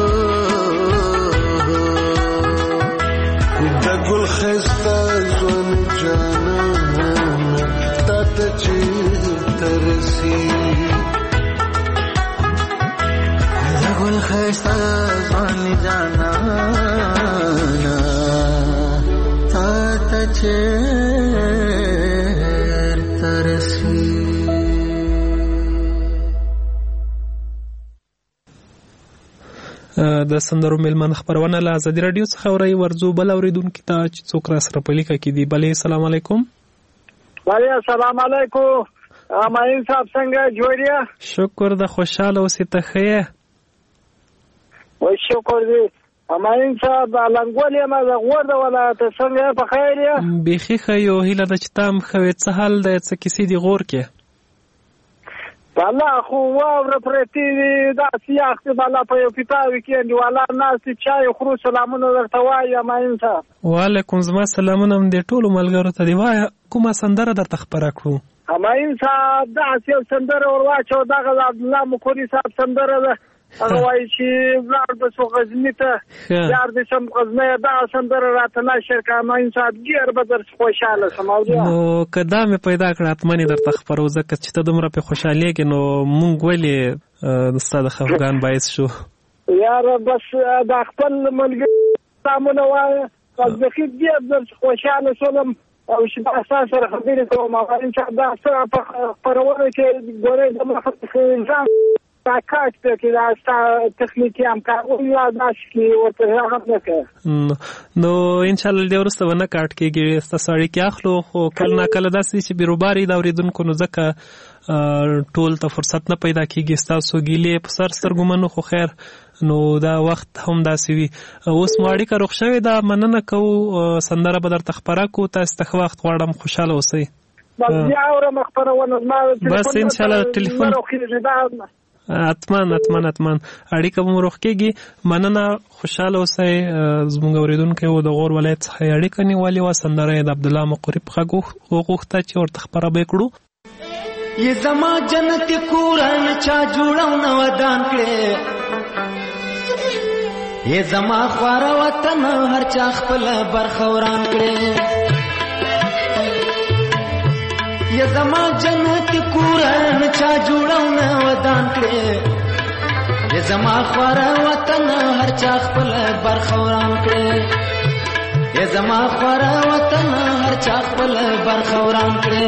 د ګل خسته ژوند جانان تا ته چیرته رسي ګل خسته ژوند جانانا تا ته چیرته رسي د سندرو میلمن خبرونه له ازادي رادیو څخه اوري ورزو بل اوریدونکو ته چې څوک را سره په لیکه کې دی بلې السلام علیکم بله السلام علیکم اماین صاحب څنګه جوړیا شکر د خوشاله اوسې ته ښه وای شکر دې اماین صاحب لنګول یم د غور د ولایت څنګه په خیر یا بيخي ښه یو هیله د چې تام خوي څه حال د څه کیسې دی غور کې والله خو واوره پرتی دا سیاق ته بالا په یو کتاب کې دی والا ناس چای خرو سلامونه درته وای اماین صاحب وعلیکم زما سلامونه هم دې ټولو ملګرو ته دی وای کومه سندره درته خبره کړو اماین صاحب دا یو سندره ورواچو دغه عبد الله مخوري صاحب سندره ده هغه وایي چې ولار به سو غزني ته یار دې سم غزنه دا سندره راته نشر کامه انسان ګیر به در خوشاله سماوي نو کدا مې پیدا کړ اتمنې درته خبرو ځکه چې ته دومره په خوشحالي کې نو مونږ ولې د ستاسو خفګان باعث شو یار بس دا خپل ملګری سامونه وای پس د خې دې در خوشاله سولم او چې اساس سره خبرې کوم هغه ان شاء الله سره په پرونه کې ګورې د مخه ځان تاکات ته کې دا تخنیکی امکانونه یا داسې ورته هم نه کوي نو ان شاء الله دې ورسته ونه کاټ کېږي تاسو اړیکې اخلو خو کله نه کله داسې چې بیروباري دا اوریدونکو نو ځکه ټول ته فرصت نه پیدا کېږي تاسو ګیلې په سر سترګمنو خو خیر نو دا وخت هم داسې وي اوس ماړی کا روښ شوی دا مننه کو سندره به درته خبره کو تاسو ته وخت غواړم خوشاله اوسئ بس بیا اورم خبرونه بس ان شاء الله ټلیفون اتمن اتمن اتمن اړیکه مو روخ کېږي مننه خوشاله اوسئ زموږ اوریدونکو د غور ولایت څخه اړیکه نیولې و سندره د عبد الله مقری په غوښته چې ورته خبره به کړو یہ زما جنت کورن چا جوړاو نو ودان کړي یہ زما خوار وطن هر چا خپل برخوران کړي یہ زما جنت کورن چا جوړاو نو ودان کړي یہ زما خوار وطن هر چا خپل برخوران کړي یہ زما خوار وطن هر چا خپل برخوران کړي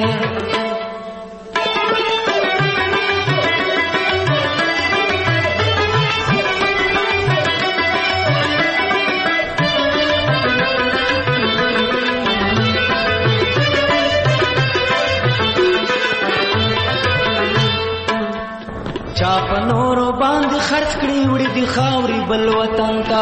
چاپ نورو باندې خرج کړی وړي دی خاوري بل وطن تا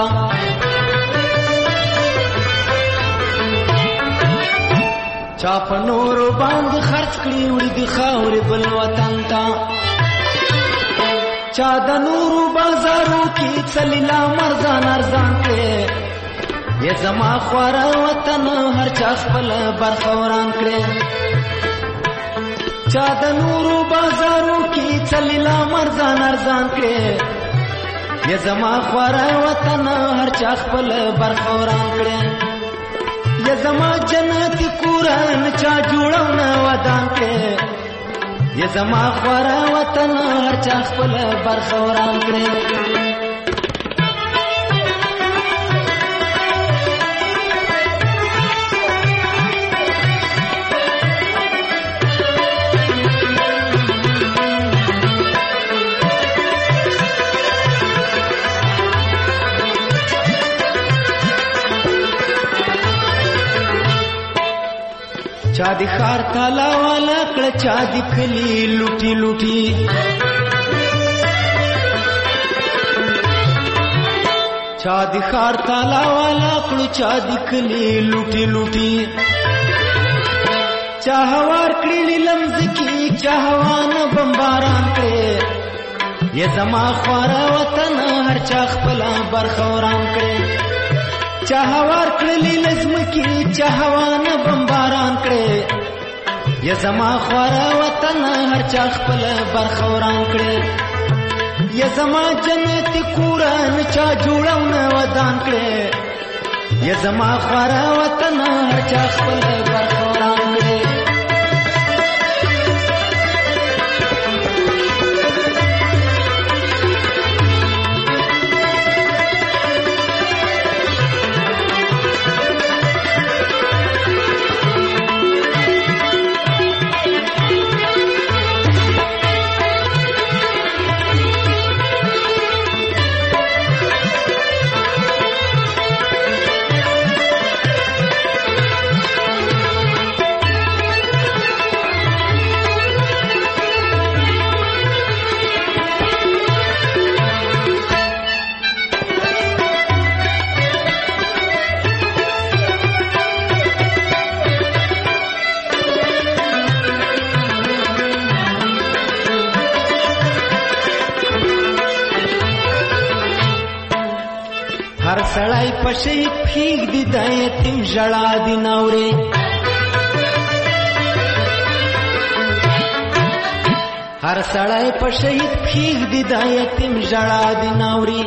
چاپ نورو باندې خرج کړی وړي دی خاوري بل وطن تا چا د نورو بازارو کې څلیلا مرزان ارزان کړي یا زما خواره وطن هر چا خپل برخه وران کړي چا د نورو بازارو کې څلیلا مرزان ارزان کړي یا زما خواره وطن هر چا خپل برخه وران کړي یا زما جنت کورن چا جوړو نه ودان کړي یا زما خواره وطن هر چا خپل برخه وران کړي چا دی خار تالا والا کړه چا دی کلی لوټي لوټي چا دی خار تالا والا کړه چا دی کلی لوټي لوټي چا هوار کړي لمز کی چا هوان بمباران کړي یا زما خواره وطن هر چا خپل برخه وران کړي چا هوار کړي لزم کی چا هوان بمباران کړي یا زما خواره وطن هر چا خپل برخه وران کړي یا زما جنت کورن چا جوړو نه ودان کړي یا زما خواره وطن هر چا خپل برخه وران کړي سړی په شهید پھیګ دی د یتیم ژړا دی ناورې هر سړی په شهید پھیګ دی د یتیم ژړا دی ناورې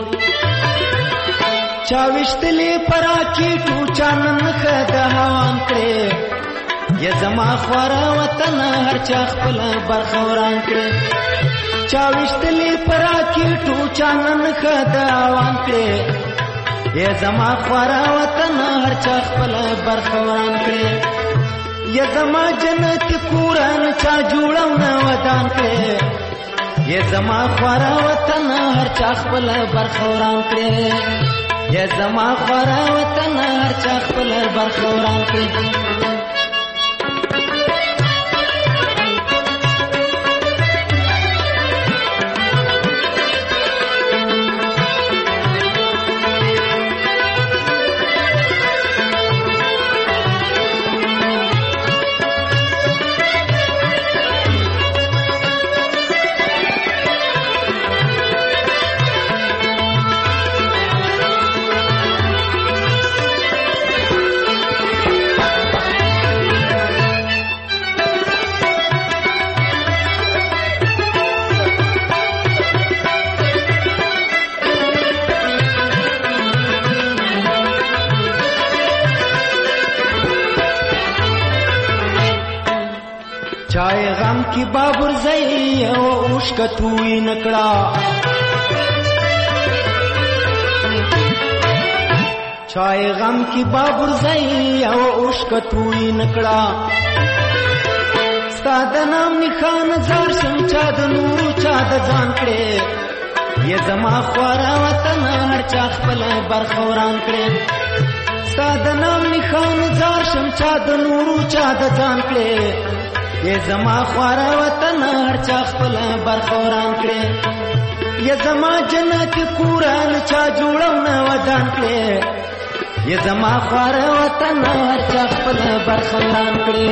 چا وشتلې پراکېټو چا نن ښه د هوان کړې یا زما خواره وطن هر چا خپل برخه وران کړې چا وشتلې پراکېټو چا نن ښه د هوان کړې یا زما خواره وطن هر چا خپل برخه وران کړي یا زما جنت کورن چا جوړو نه ودان کړي یا زما خواره وطن هر چا خپل برخه وران کړي یا زما خواره وطن هر چا خپل برخه وران کړي چای غم کی بابر زئی او اوشکتوی نکړه چای غم کی بابر زئی او اوشکتوی نکړه ستاد نام نخان زار شم چا د نور چا د ځان کړي یا زما خواره وطن هر چا خپل برخه وران کړي ستاد نام نخان زار شم چا د نور چا د ځان کړي یا زما خواره وطن هر چا خپل برخه وران کړي یا زما جنت کورن چا جوړو نه ودان کړي یا زما خواره وطن هر چا خپل برخه وران کړي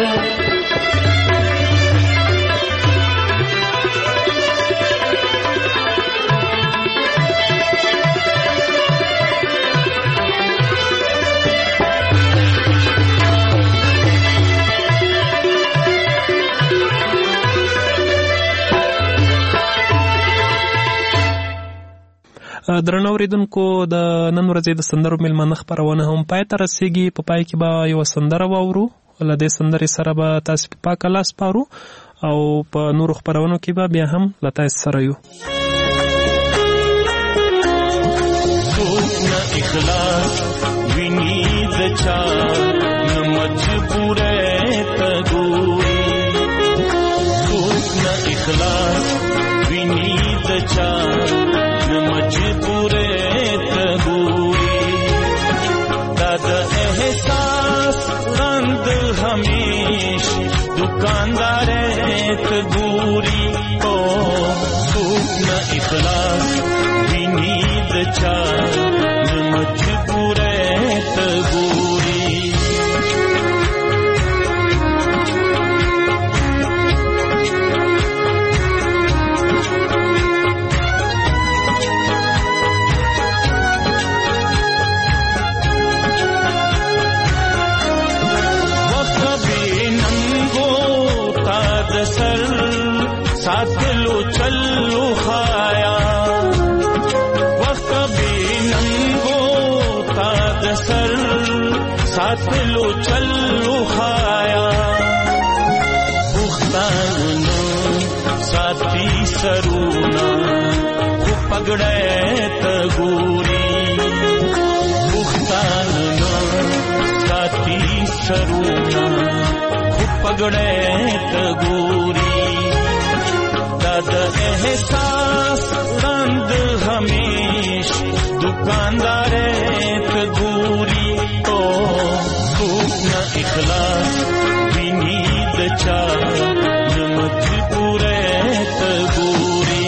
درنو اوریدونکو د نن ورځې د سندرو میلمانه خپرونه هم پای ته رسیږي. په پای کې به یو سندره واورو، له دې سندرې سره به تاسو په پاک لاس پارو او په نورو خپرونو کې به بیا هم له تاسو سره یو. اخلاص ویني د چا نه مجبوره ته ګوري، څوک نه اخلاص ویني د چا نه مجبوره ته ګوري، دا د احساس رند همیش دکاندار ته ګوري، او څوک نه اخلاص ویني د چا مجبوره ته ګوري. وخت به ننګو تا د سر ساتلو چلو خایا، ساتلو چلو خایا، پختانو ساتي سرونا خو پګړې ته ګوري، پختانو ساتي سرونا خو پګړې ته ګوري، دا د احساس رند همیش دکاندار ته ګوري، نه اخلاص ویني د چا نه مجبوره ته ګوري.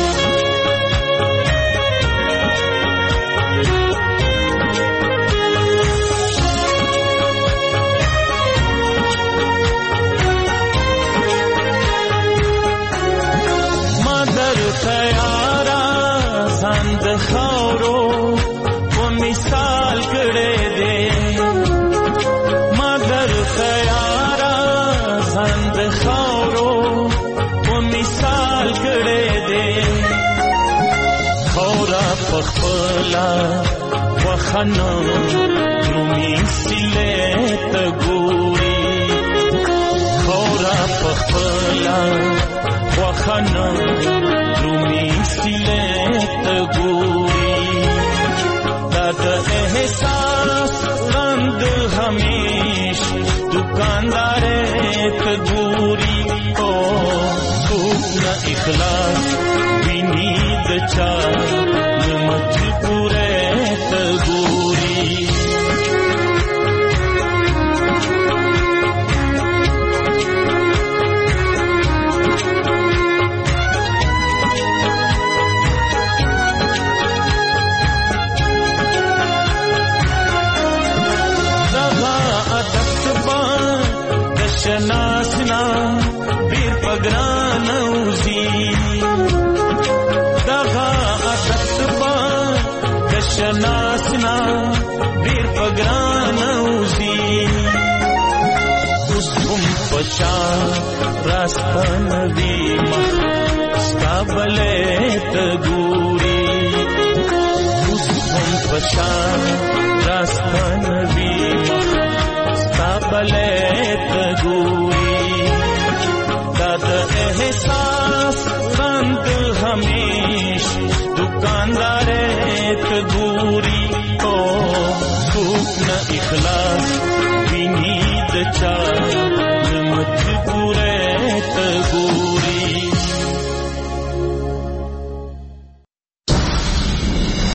ما درته یاره ځان د خاورو په مثال کړی دی، د خاورو په مثال کړی دی، خاوره په خپله وخنه درومي سیلې ته ګوري، خاوره په خپله وخنه درومي سیلې ته ګوري، دا د احساس رند همیش دکاندار ته ګوري، او څوک نه اخلاص ویني د چا نه مجبوره ته ګوري. شناسنا بیر پگران اوزی، دغا عادت با دشناسنا بیر پگران اوزی، اس هم پچا راستان وی مخ ستابلے تگوری، اس هم پچا راستان وی مخ ستابلے تگوری، دا د احساس رند همیش دکاندار تگوری، او څوک نه اخلاص ویني د چا نه مجبوره تگوری.